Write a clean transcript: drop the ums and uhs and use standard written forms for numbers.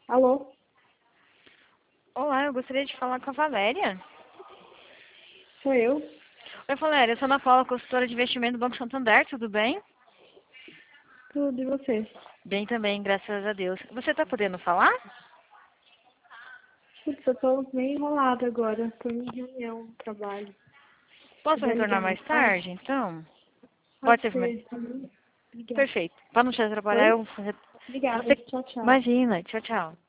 Alô? Olá, eu gostaria de falar com a Valéria. Sou eu? Oi, Valéria, eu sou Ana Paula, consultora de investimento do Banco Santander, tudo bem? Tudo, e você? Bem também, graças a Deus. Você está podendo falar? Putz, eu tô meio enrolada agora. Tô em reunião no trabalho. Posso Puder ligar retornar mais mais tarde? tarde, então? Pode Pode ser. ser. Obrigada. Perfeito. Para não te atrapalhar, Oi? eu vou... Obrigada. Você... Tchau, tchau. Imagina, tchau, tchau.